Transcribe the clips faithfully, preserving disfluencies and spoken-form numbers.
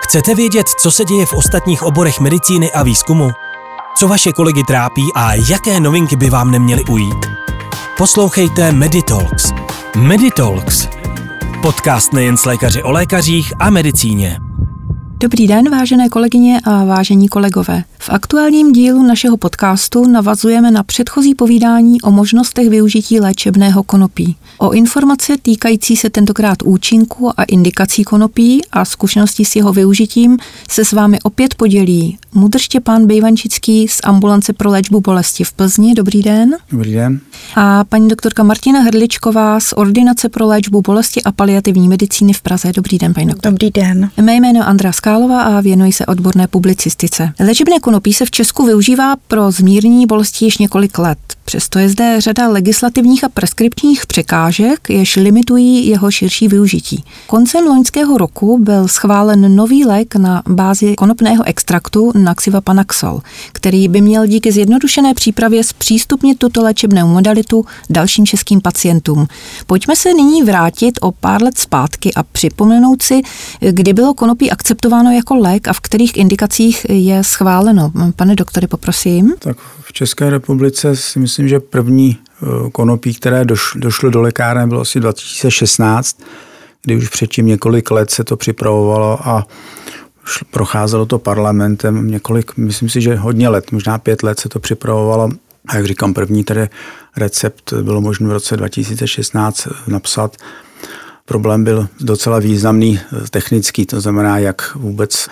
Chcete vědět, co se děje v ostatních oborech medicíny a výzkumu? Co vaše kolegy trápí a jaké novinky by vám neměly ujít? Poslouchejte Meditalks. Meditalks. Podcast nejen s lékaři o lékařích a medicíně. Dobrý den, vážené kolegyně a vážení kolegové. V aktuálním dílu našeho podcastu navazujeme na předchozí povídání o možnostech využití léčebného konopí. O informace týkající se tentokrát účinku a indikací konopí a zkušeností s jeho využitím se s vámi opět podělí Mudr Štěpán Bejvančický z ambulance pro léčbu bolesti v Plzni. Dobrý den. Dobrý den. A paní doktorka Martina Hrdličková z ordinace pro léčbu bolesti a paliativní medicíny v Praze. Dobrý den, paní doktorka. Dobrý den. Mé jméno Andrea Skálová a věnuji se odborné publicistice. Léčebné konopí se v Česku využívá pro zmírnění bolesti již několik let. Přesto je zde řada legislativních a preskripčních překážek, jež limitují jeho širší využití. Koncem loňského roku byl schválen nový lék na bázi konopného extraktu Naxiva Panaxol, který by měl díky zjednodušené přípravě zpřístupnit tuto léčebnou modalitu dalším českým pacientům. Pojďme se nyní vrátit o pár let zpátky a připomenout si, kdy bylo konopí akceptováno jako lék a v kterých indikacích je schváleno. Pane doktore, poprosím. Tak v České republice si myslím, že první konopí, které došlo, došlo do lékáren, bylo asi dva tisíce šestnáct, kdy už předtím několik let se to připravovalo a procházelo to parlamentem několik, myslím si, že hodně let, možná pět let se to připravovalo. A jak říkám, první tedy recept bylo možné v roce dva tisíce šestnáct napsat. Problém byl docela významný technický, to znamená, jak vůbec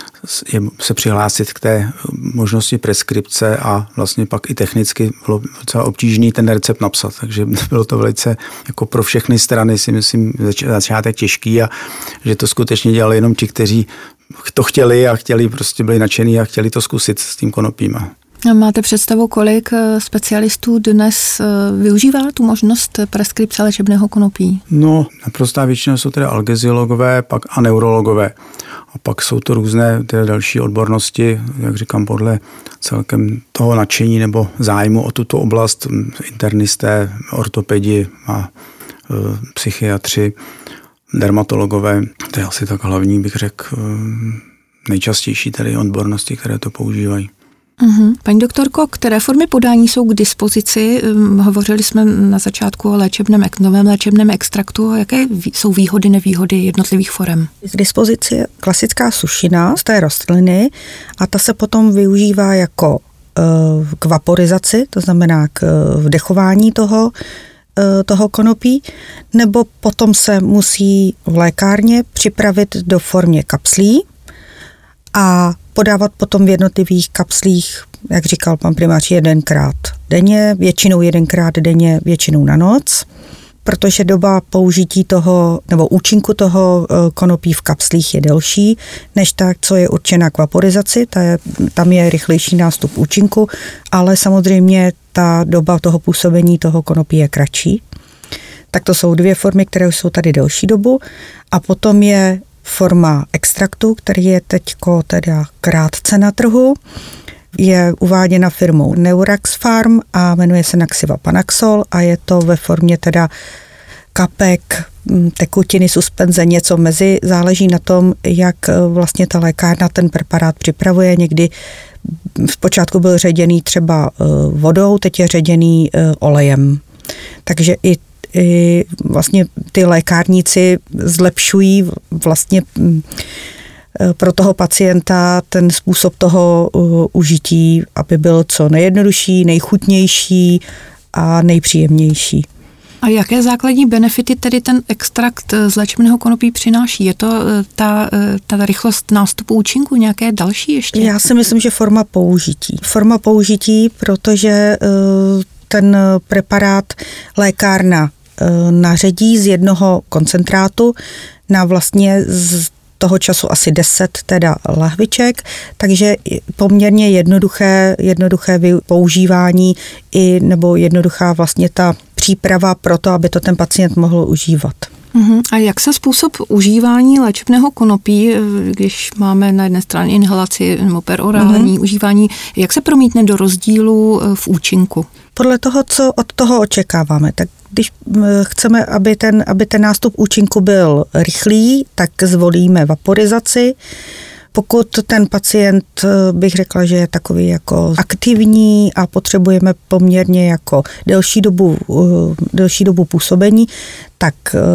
se přihlásit k té možnosti preskripce a vlastně pak i technicky bylo docela obtížný ten recept napsat, takže bylo to velice jako pro všechny strany si myslím začátek těžký a že to skutečně dělali jenom ti, kteří to chtěli a chtěli, prostě byli nadšení a chtěli to zkusit s tím konopím. Máte představu, kolik specialistů dnes využívá tu možnost preskripce léčebného konopí? No, naprostá většina jsou tedy algeziologové pak a neurologové. A pak jsou to různé tedy další odbornosti, jak říkám, podle celkem toho nadšení nebo zájmu o tuto oblast, internisté, ortopedi a e, psychiatři, dermatologové. To je asi tak hlavní, bych řekl, nejčastější tedy odbornosti, které to používají. Uhum. Paní doktorko, které formy podání jsou k dispozici? Hovořili jsme na začátku o léčebném, novém léčebném extraktu. Jaké jsou výhody, nevýhody jednotlivých forem? K dispozici je klasická sušina z té rostliny a ta se potom využívá jako k vaporizaci, to znamená k vdechování toho, toho konopí, nebo potom se musí v lékárně připravit do formě kapslí a podávat potom v jednotlivých kapslích, jak říkal pan primář, jedenkrát denně, většinou jedenkrát denně, většinou na noc, protože doba použití toho, nebo účinku toho konopí v kapslích je delší, než ta, co je určena k vaporizaci, ta je, tam je rychlejší nástup účinku, ale samozřejmě ta doba toho působení toho konopí je kratší. Tak to jsou dvě formy, které už jsou tady delší dobu a potom je forma extraktu, který je teďko teda krátce na trhu, je uváděna firmou Neurax Farm a jmenuje se Naxiva Panaxol a je to ve formě teda kapek, tekutiny, suspenze, něco mezi. Záleží na tom, jak vlastně ta lékárna ten preparát připravuje. Někdy zpočátku byl ředěný třeba vodou, teď je ředěný olejem. Takže i I vlastně ty lékárníci zlepšují vlastně pro toho pacienta ten způsob toho užití, aby byl co nejjednodušší, nejchutnější a nejpříjemnější. A jaké základní benefity tedy ten extrakt z léčebného konopí přináší? Je to ta, ta rychlost nástupu účinku, nějaké další ještě? Já si myslím, že forma použití. Forma použití, protože ten preparát lékárna naředí z jednoho koncentrátu na vlastně z toho času asi deset teda lahviček, takže poměrně jednoduché, jednoduché používání i nebo jednoduchá vlastně ta příprava pro to, aby to ten pacient mohl užívat. Uhum. A jak se způsob užívání léčebného konopí, když máme na jedné straně inhalaci nebo perorální uhum. užívání, jak se promítne do rozdílu v účinku? Podle toho, co od toho očekáváme, tak když chceme, aby ten, aby ten nástup účinku byl rychlý, tak zvolíme vaporizaci. Pokud ten pacient, bych řekla, že je takový jako aktivní a potřebujeme poměrně jako delší dobu, delší dobu působení, tak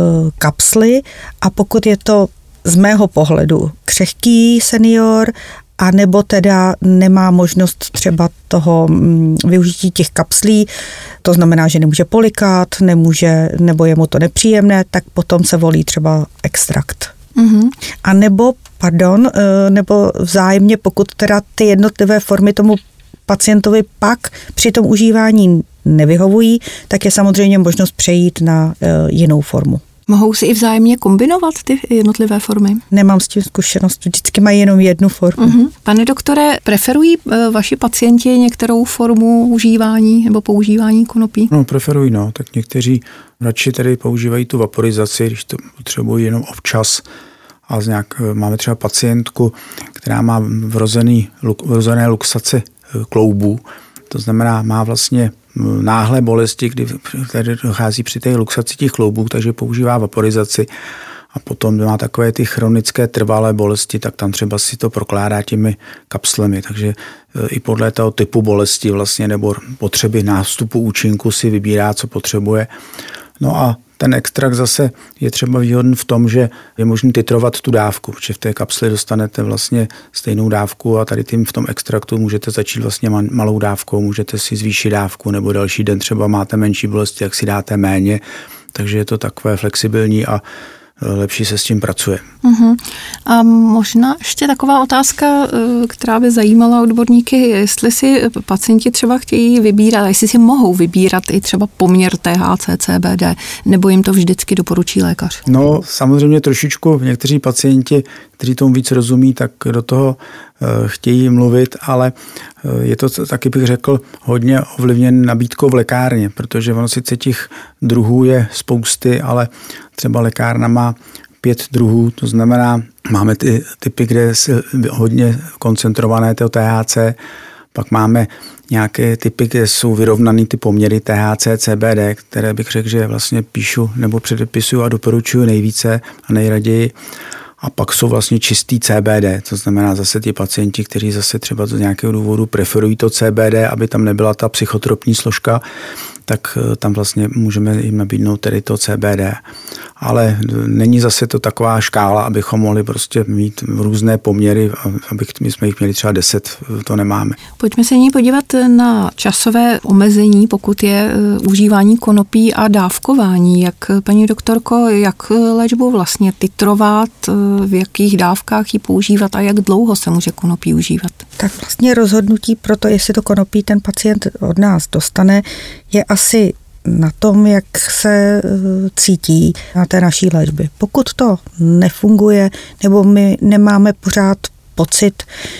kapsly, a pokud je to z mého pohledu křehký senior, a nebo teda nemá možnost třeba toho využití těch kapslí, to znamená, že nemůže polikat, nemůže, nebo je mu to nepříjemné, tak potom se volí třeba extrakt. Mm-hmm. A nebo, pardon, nebo vzájemně, pokud teda ty jednotlivé formy tomu pacientovi pak při tom užívání nevyhovují, tak je samozřejmě možnost přejít na jinou formu. Mohou si i vzájemně kombinovat ty jednotlivé formy? Nemám s tím zkušenost, vždycky mají jenom jednu formu. Uh-huh. Pane doktore, preferují vaši pacienti některou formu užívání nebo používání konopí? No, preferují, no. Tak někteří radši tedy používají tu vaporizaci, když to potřebují jenom občas. A z nějak, máme třeba pacientku, která má vrozený, vrozené luxace kloubů. To znamená, má vlastně náhle bolesti, kdy tady dochází při té luxaci těch kloubů, takže používá vaporizaci, a potom má takové ty chronické trvalé bolesti, tak tam třeba si to prokládá těmi kapslemi. Takže i podle toho typu bolesti vlastně nebo potřeby nástupu účinku si vybírá, co potřebuje. No a ten extrakt zase je třeba výhodný v tom, že je možné titrovat tu dávku, protože v té kapsli dostanete vlastně stejnou dávku a tady tím v tom extraktu můžete začít vlastně malou dávkou, můžete si zvýšit dávku, nebo další den třeba máte menší bolesti, jak si dáte méně, takže je to takové flexibilní a lepší se s tím pracuje. Uh-huh. A možná ještě taková otázka, která by zajímala odborníky, jestli si pacienti třeba chtějí vybírat, jestli si mohou vybírat i třeba poměr T H C, C B D, nebo jim to vždycky doporučí lékař? No, samozřejmě trošičku někteří pacienti, kteří tomu víc rozumí, tak do toho chtějí mluvit, ale je to, taky bych řekl, hodně ovlivněn nabídkou v lékárně, protože ono sice těch druhů je spousty, ale třeba lékárna má pět druhů, to znamená, máme ty typy, kde je hodně koncentrované to T H C, pak máme nějaké typy, kde jsou vyrovnané ty poměry T H C, C B D, které bych řekl, že vlastně píšu nebo předepisuju a doporučuju nejvíce a nejraději. A pak jsou vlastně čistý C B D, to znamená zase ti pacienti, kteří zase třeba z nějakého důvodu preferují to C B D, aby tam nebyla ta psychotropní složka, tak tam vlastně můžeme jim nabídnout tedy to C B D. Ale není zase to taková škála, abychom mohli prostě mít různé poměry, abych, my jsme jich měli třeba deset, to nemáme. Pojďme se nyní podívat na časové omezení, pokud je užívání konopí a dávkování. Jak, paní doktorko, jak léčbu vlastně titrovat, v jakých dávkách ji používat a jak dlouho se může konopí užívat? Tak vlastně rozhodnutí pro to, jestli to konopí ten pacient od nás dostane, je asi na tom, jak se cítí na té naší léčbě. Pokud to nefunguje, nebo my nemáme pořád pocit,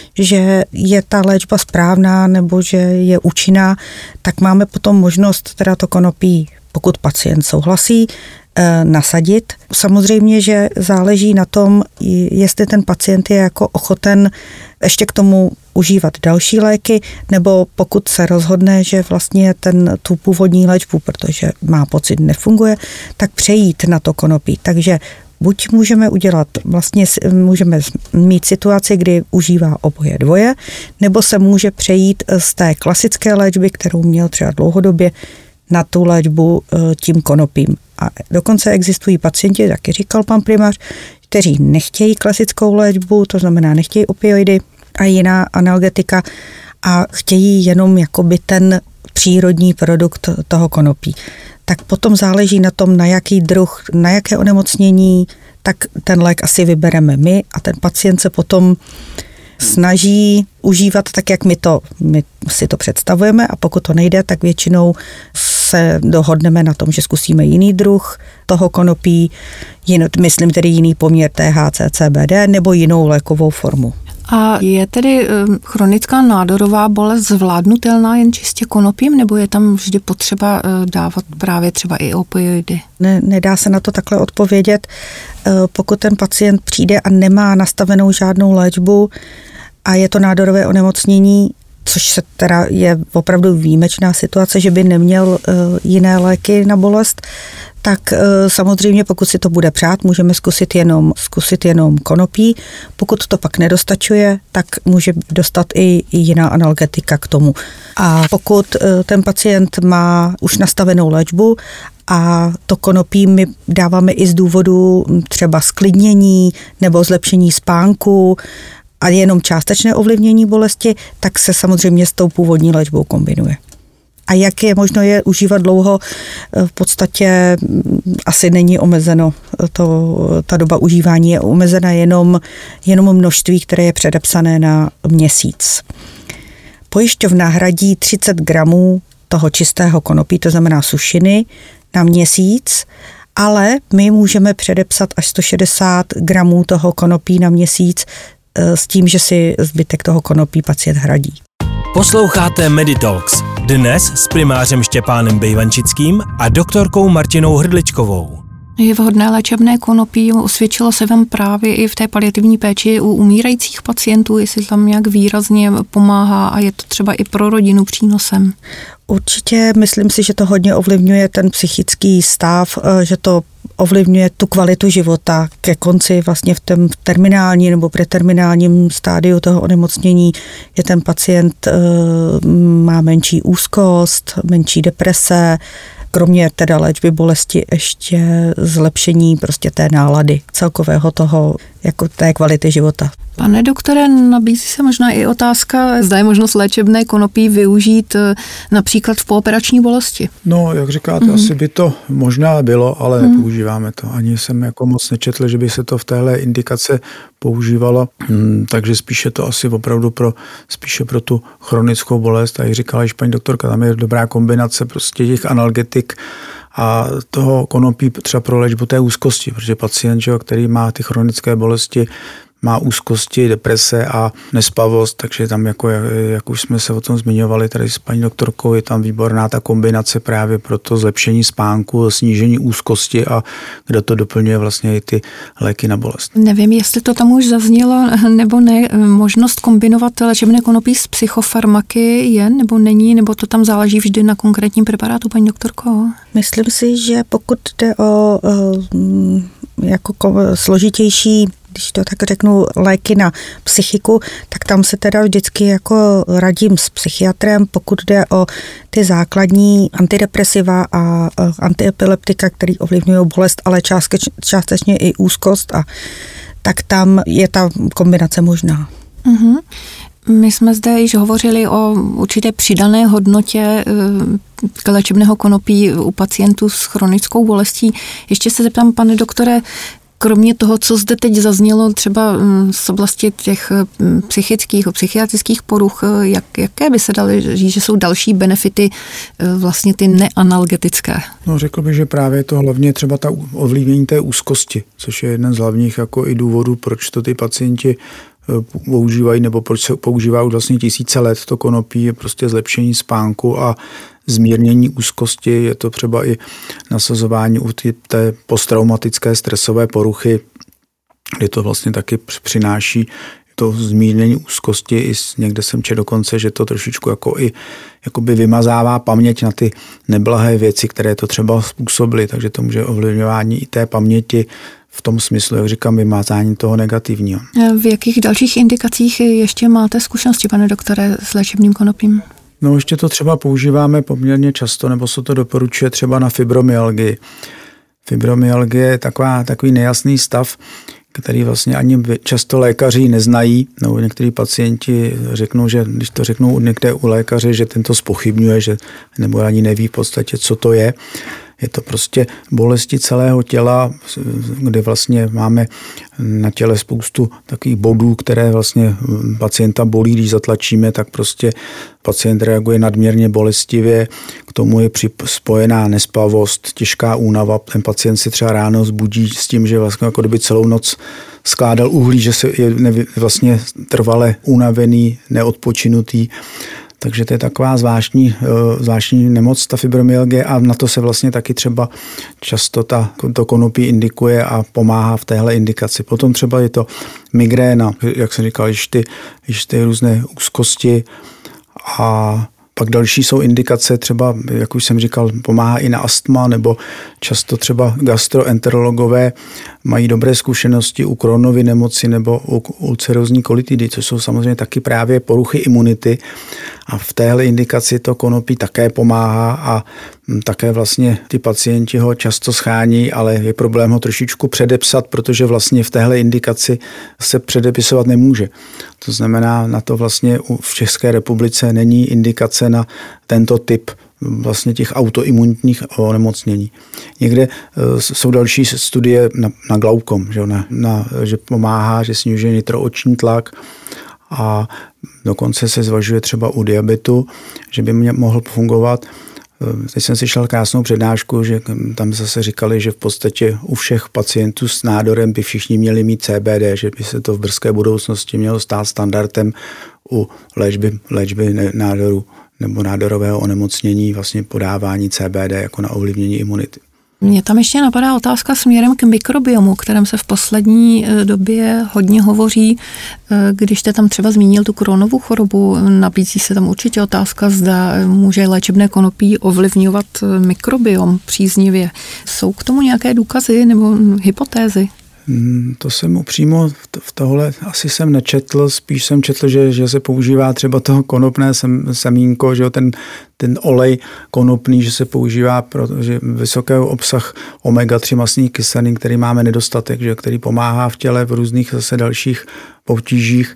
že je ta léčba správná nebo že je účinná, tak máme potom možnost teda to konopí, pokud pacient souhlasí, nasadit. Samozřejmě, že záleží na tom, jestli ten pacient je jako ochoten ještě k tomu užívat další léky, nebo pokud se rozhodne, že vlastně ten, tu původní léčbu, protože má pocit, nefunguje, tak přejít na to konopí. Takže buď můžeme udělat, vlastně můžeme mít situaci, kdy užívá oboje dvoje, nebo se může přejít z té klasické léčby, kterou měl třeba dlouhodobě, na tu léčbu tím konopím. A dokonce existují pacienti, jak říkal pan primář, kteří nechtějí klasickou léčbu, to znamená nechtějí opioidy a jiná analgetika a chtějí jenom jakoby ten přírodní produkt toho konopí. Tak potom záleží na tom, na jaký druh, na jaké onemocnění, tak ten lék asi vybereme my a ten pacient se potom snaží užívat tak, jak my, to, my si to představujeme, a pokud to nejde, tak většinou se dohodneme na tom, že zkusíme jiný druh toho konopí, jin, myslím tedy jiný poměr T H C, C B D nebo jinou lékovou formu. A je tedy chronická nádorová bolest zvládnutelná jen čistě konopím, nebo je tam vždy potřeba dávat právě třeba i opioidy? Ne, nedá se na to takhle odpovědět. Pokud ten pacient přijde a nemá nastavenou žádnou léčbu a je to nádorové onemocnění, což se teda je opravdu výjimečná situace, že by neměl uh, jiné léky na bolest, tak uh, samozřejmě pokud si to bude přát, můžeme zkusit jenom, zkusit jenom konopí. Pokud to pak nedostačuje, tak může dostat i, i jiná analgetika k tomu. A pokud uh, ten pacient má už nastavenou léčbu a to konopí my dáváme i z důvodu třeba sklidnění nebo zlepšení spánku a jenom částečné ovlivnění bolesti, tak se samozřejmě s tou původní léčbou kombinuje. A jak je možno je užívat dlouho, v podstatě asi není omezeno. To, ta doba užívání je omezena jenom, jenom množství, které je předepsané na měsíc. Pojišťovna hradí třicet gramů toho čistého konopí, to znamená sušiny, na měsíc, ale my můžeme předepsat až sto šedesát gramů toho konopí na měsíc s tím, že si zbytek toho konopí pacient hradí. Posloucháte Meditalks. Dnes s primářem Štěpánem Bejvančickým a doktorkou Martinou Hrdličkovou. Je vhodné léčebné konopí, osvědčilo se vám právě i v té paliativní péči u umírajících pacientů, jestli tam nějak výrazně pomáhá a je to třeba i pro rodinu přínosem? Určitě, myslím si, že to hodně ovlivňuje ten psychický stav, že to ovlivňuje tu kvalitu života ke konci vlastně v tom terminální nebo preterminálním stádiu toho onemocnění, je ten pacient má menší úzkost, menší deprese, kromě teda léčby bolesti ještě zlepšení prostě té nálady celkového toho, jako té kvality života. Pane doktore, nabízí se možná i otázka, zda je možnost léčebné konopí využít například v pooperační bolesti. No, jak říkáte, mm-hmm. asi by to možná bylo, ale mm-hmm. nepoužíváme to. Ani jsem jako moc nečetl, že by se to v téhle indikace používalo, hmm, takže spíše to asi opravdu pro, spíše pro tu chronickou bolest. A jak říkala již paní doktorka, tam je dobrá kombinace prostě těch analgetik a toho konopí třeba pro léčbu té úzkosti, protože pacient, že, který má ty chronické bolesti, má úzkosti, deprese a nespavost, takže tam, jako, jak už jsme se o tom zmiňovali tady s paní doktorkou, je tam výborná ta kombinace právě pro to zlepšení spánku, snížení úzkosti a kde to doplňuje vlastně i ty léky na bolest. Nevím, jestli to tam už zaznělo nebo ne, možnost kombinovat léčebné konopí s psychofarmaky je nebo není, nebo to tam záleží vždy na konkrétním preparátu, paní doktorko? Myslím si, že pokud jde o jako složitější, když to tak řeknu, léky na psychiku, tak tam se teda vždycky jako radím s psychiatrem, pokud jde o ty základní antidepresiva a antiepileptika, který ovlivňují bolest, ale částečně i úzkost, a tak tam je ta kombinace možná. Mm-hmm. My jsme zde již hovořili o určité přidané hodnotě léčebného konopí u pacientů s chronickou bolestí. Ještě se zeptám, pane doktore, kromě toho, co zde teď zaznělo třeba z oblasti těch psychických, psychiatrických poruch, jak, jaké by se daly říct, že jsou další benefity vlastně ty neanalgetické? No, řekl bych, že právě to hlavně třeba ta ovlivnění té úzkosti, což je jeden z hlavních jako i důvodů, proč to ty pacienti používají, nebo proč se používá už vlastně tisíce let to konopí, je prostě zlepšení spánku a zmírnění úzkosti, je to třeba i nasazování u té posttraumatické stresové poruchy, kdy to vlastně taky přináší to zmírnění úzkosti. I někde jsem četl dokonce, že to trošičku jako i jakoby vymazává paměť na ty neblahé věci, které to třeba způsobily, takže to může ovlivňování i té paměti v tom smyslu, jak říkám, vymazání toho negativního. V jakých dalších indikacích ještě máte zkušenosti, pane doktore, s léčebným konopím? No, ještě to třeba používáme poměrně často, nebo se to doporučuje třeba na fibromyalgii. Fibromyalgie je taková, takový nejasný stav, který vlastně ani často lékaři neznají, nebo někteří pacienti řeknou, že když to řeknou někde u lékaře, že tento zpochybňuje, že nebo ani neví v podstatě, co to je. Je to prostě bolesti celého těla, kde vlastně máme na těle spoustu takových bodů, které vlastně pacienta bolí, když zatlačíme, tak prostě pacient reaguje nadměrně bolestivě, k tomu je spojená nespavost, těžká únava, ten pacient si třeba ráno zbudí s tím, že vlastně jako kdyby celou noc skládal uhlí, že se je vlastně trvale unavený, neodpočinutý. Takže to je taková zvláštní, zvláštní nemoc, ta fibromyalgie, a na to se vlastně taky třeba často ta, to konopí indikuje a pomáhá v téhle indikaci. Potom třeba je to migréna, jak jsem říkal, již ty, již ty různé úzkosti A pak další jsou indikace, třeba, jak už jsem říkal, pomáhá i na astma, nebo často třeba gastroenterologové mají dobré zkušenosti u Crohnovy nemoci nebo u ulcerózní kolitidy, což jsou samozřejmě taky právě poruchy imunity. A v téhle indikaci to konopí také pomáhá a také vlastně ty pacienti ho často schání, ale je problém ho trošičku předepsat, protože vlastně v téhle indikaci se předepisovat nemůže. To znamená, na to vlastně v České republice není indikace na tento typ vlastně těch autoimunitních onemocnění. Někde jsou další studie na, na glaukom, že, na, na, že pomáhá, že snižuje nitrooční tlak a dokonce se zvažuje třeba u diabetu, že by mě mohl fungovat. Teď jsem si šel krásnou přednášku, že tam zase říkali, že v podstatě u všech pacientů s nádorem by všichni měli mít C B D, že by se to v brzké budoucnosti mělo stát standardem u léčby, léčby nádoru nebo nádorového onemocnění, vlastně podávání C B D jako na ovlivnění imunity. Mně tam ještě napadá otázka směrem k mikrobiomu, o kterém se v poslední době hodně hovoří. Když jste tam třeba zmínil tu Crohnovu chorobu, nabízí se tam určitě otázka, zda může léčebné konopí ovlivňovat mikrobiom příznivě. Jsou k tomu nějaké důkazy nebo hypotézy? To jsem upřímo v tohle asi jsem nečetl, spíš jsem četl, že, že se používá třeba to konopné sem, semínko, že ten, ten olej konopný, že se používá pro že vysoký obsah omega tři mastných kyselin, který máme nedostatek, že, který pomáhá v těle v různých zase dalších potížích.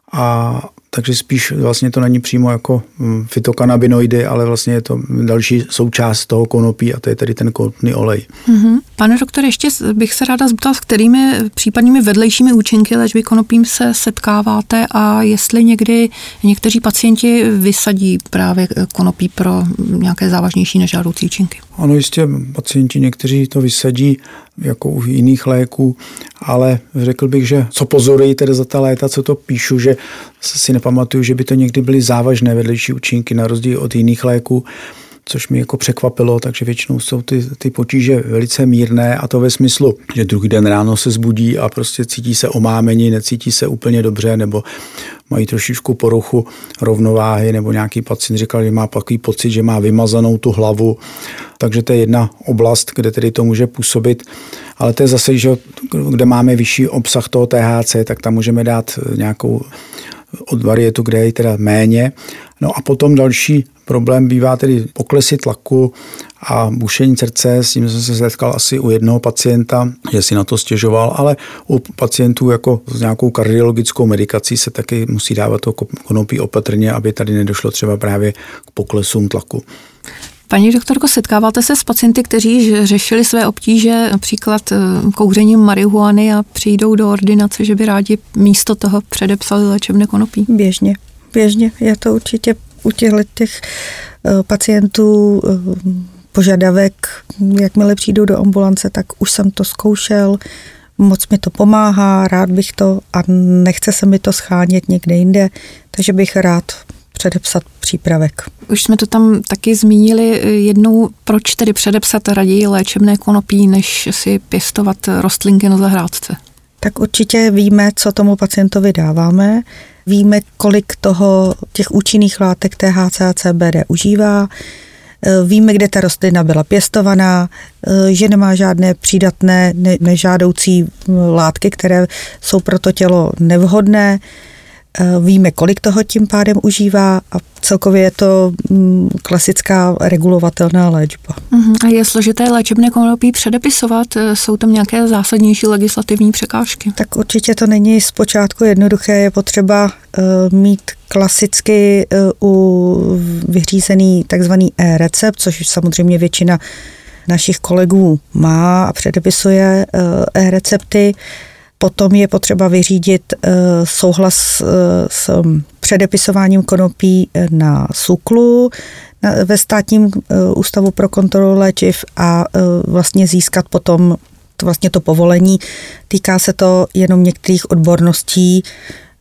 A takže spíš vlastně to není přímo jako fytokanabinoidy, ale vlastně je to další součást toho konopí a to je tedy ten konopný olej. Mm-hmm. Pane doktor, ještě bych se ráda zeptal, s kterými případnými vedlejšími účinky léčby konopím se setkáváte a jestli někdy někteří pacienti vysadí právě konopí pro nějaké závažnější nežádoucí účinky. Ano, jistě pacienti někteří to vysadí jako u jiných léků, ale řekl bych, že co pozorují tedy za ta léta, co to píšu, že si nepamatuju, že by to někdy byly závažné vedlejší účinky na rozdíl od jiných léků, což mi jako překvapilo, takže většinou jsou ty, ty potíže velice mírné a to ve smyslu, že druhý den ráno se zbudí a prostě cítí se omámení, necítí se úplně dobře nebo mají trošičku poruchu rovnováhy nebo nějaký pacient říkal, že má takový pocit, že má vymazanou tu hlavu, takže to je jedna oblast, kde tedy to může působit, ale to je zase, že kde máme vyšší obsah toho T H C, tak tam můžeme dát nějakou od varietu, kde je teda méně. No a potom další problém bývá tedy poklesy tlaku a bušení srdce, s tím jsem se setkal asi u jednoho pacienta, že si na to stěžoval, ale u pacientů jako s nějakou kardiologickou medikací se taky musí dávat to konopí opatrně, aby tady nedošlo třeba právě k poklesům tlaku. Paní doktorko, setkáváte se s pacienty, kteří řešili své obtíže například kouřením marihuany a přijdou do ordinace, že by rádi místo toho předepsali léčebné konopí? Běžně, běžně. Je to určitě u těchto těch pacientů požadavek, jakmile přijdou do ambulance, tak už jsem to zkoušel, moc mi to pomáhá, rád bych to a nechce se mi to schánět někde jinde, takže bych rád předepsat přípravek. Už jsme to tam taky zmínili jednou, proč tedy předepsat raději léčebné konopí, než si pěstovat rostlinky na zahrádce? Tak určitě víme, co tomu pacientovi dáváme, víme, kolik toho těch účinných látek T H C a C B D užívá, víme, kde ta rostlina byla pěstovaná, že nemá žádné přídatné nežádoucí látky, které jsou pro to tělo nevhodné. Víme, kolik toho tím pádem užívá a celkově je to klasická regulovatelná léčba. A je složité léčebné konopí předepisovat? Jsou tam nějaké zásadnější legislativní překážky? Tak určitě to není zpočátku jednoduché. Je potřeba uh, mít klasicky uh, u vyřízený takzvaný e-recept, což samozřejmě většina našich kolegů má a předepisuje uh, e-recepty. Potom je potřeba vyřídit uh, souhlas uh, s předepisováním konopí na SÚKLu na, ve Státním uh, ústavu pro kontrolu léčiv a uh, vlastně získat potom to, vlastně to povolení. Týká se to jenom některých odborností,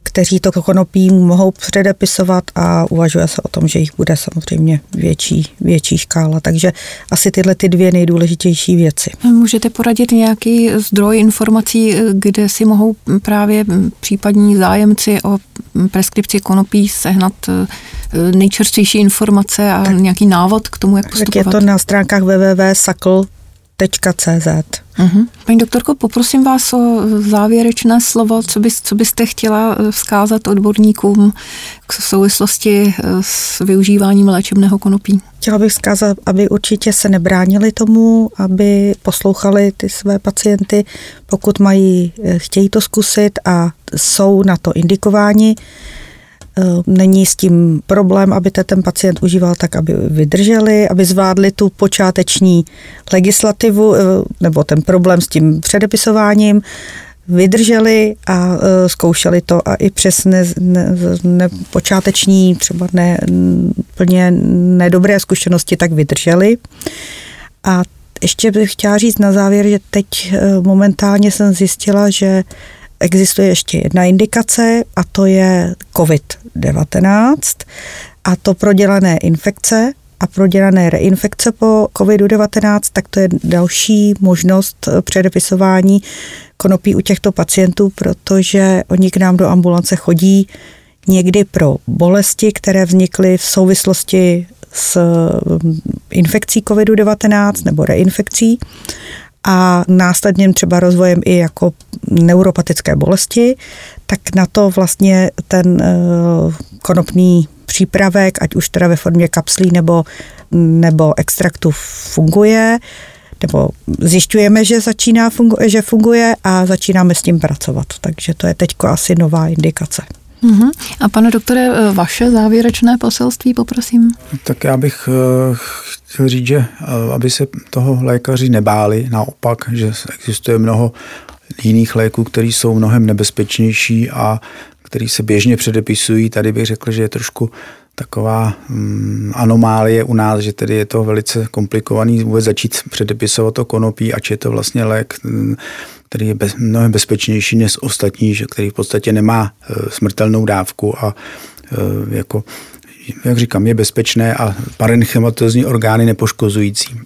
kteří to konopí mohou předepisovat a uvažuje se o tom, že jich bude samozřejmě větší, větší škála. Takže asi tyhle ty dvě nejdůležitější věci. Můžete poradit nějaký zdroj informací, kde si mohou právě případní zájemci o preskripci konopí sehnat nejčerstvější informace a tak, nějaký návod k tomu, jak postupovat? Tak je to na stránkách w w w tečka sakl tečka c z. Uhum. Paní doktorko, poprosím vás o závěrečné slovo, co, bys, co byste chtěla vzkázat odborníkům v souvislosti s využíváním léčebného konopí. Chtěla bych vzkázat, aby určitě se nebránili tomu, aby poslouchali ty své pacienty, pokud mají, chtějí to zkusit a jsou na to indikováni. Není s tím problém, aby ten pacient užíval tak, aby vydrželi, aby zvládli tu počáteční legislativu nebo ten problém s tím předepisováním, vydrželi a zkoušeli to a i přes ne, ne, ne, počáteční, třeba ne, plně nedobré zkušenosti, tak vydrželi. A ještě bych chtěla říct na závěr, že teď momentálně jsem zjistila, že existuje ještě jedna indikace a to je covid devatenáct a to prodělané infekce a prodělané reinfekce po covid devatenáct, tak to je další možnost předepisování konopí u těchto pacientů, protože oni k nám do ambulance chodí někdy pro bolesti, které vznikly v souvislosti s infekcí covid devatenáct nebo reinfekcí a následně třeba rozvojem i jako neuropatické bolesti, tak na to vlastně ten konopný přípravek, ať už teda ve formě kapslí nebo, nebo extraktu funguje, nebo zjišťujeme, že začíná fungu- že funguje a začínáme s tím pracovat. Takže to je teďko asi nová indikace. Uhum. A pane doktore, vaše závěrečné poselství, poprosím. Tak já bych chtěl říct, že aby se toho lékaři nebáli, naopak, že existuje mnoho jiných léků, které jsou mnohem nebezpečnější a které se běžně předepisují. Tady bych řekl, že je trošku taková um, anomálie u nás, že tedy je to velice komplikovaný vůbec začít předepisovat to konopí, ač je to vlastně lék, který je bez, mnohem bezpečnější než ostatní, že který v podstatě nemá uh, smrtelnou dávku a uh, jako, jak říkám, je bezpečné a parenchymatozni orgány nepoškozující.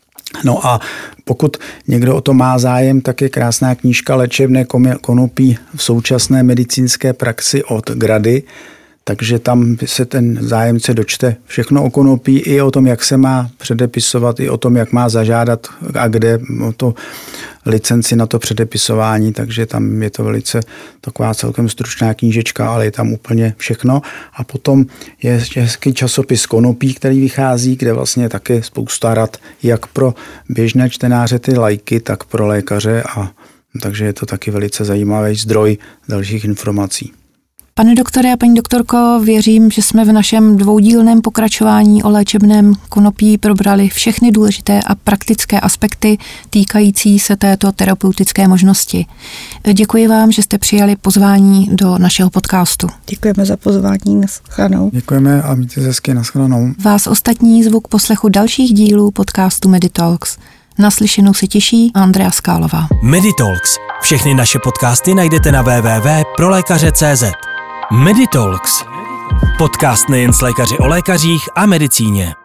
No a pokud někdo o to má zájem, tak je krásná knížka Léčebné konopí v současné medicínské praxi od Grady, takže tam se ten zájemce dočte všechno o konopí, i o tom, jak se má předepisovat, i o tom, jak má zažádat a kde o to licenci na to předepisování, takže tam je to velice taková celkem stručná knížečka, ale je tam úplně všechno. A potom je hezký časopis Konopí, který vychází, kde vlastně je taky spousta rad, jak pro běžné čtenáře ty lajky, tak pro lékaře, a takže je to taky velice zajímavý zdroj dalších informací. Pane doktore a paní doktorko, věřím, že jsme v našem dvoudílném pokračování o léčebném konopí probrali všechny důležité a praktické aspekty týkající se této terapeutické možnosti. Děkuji vám, že jste přijali pozvání do našeho podcastu. Děkujeme za pozvání, nashledanou. Děkujeme a mějte se hezky, nashledanou. Vás ostatní zvuk poslechu dalších dílů podcastu Meditalks. Naslyšenou se těší Andrea Skálová. Meditalks. Všechny naše podcasty najdete na w w w tečka pro lékaře tečka c z. Meditalks. Podcast nejen s lékaři o lékařích a medicíně.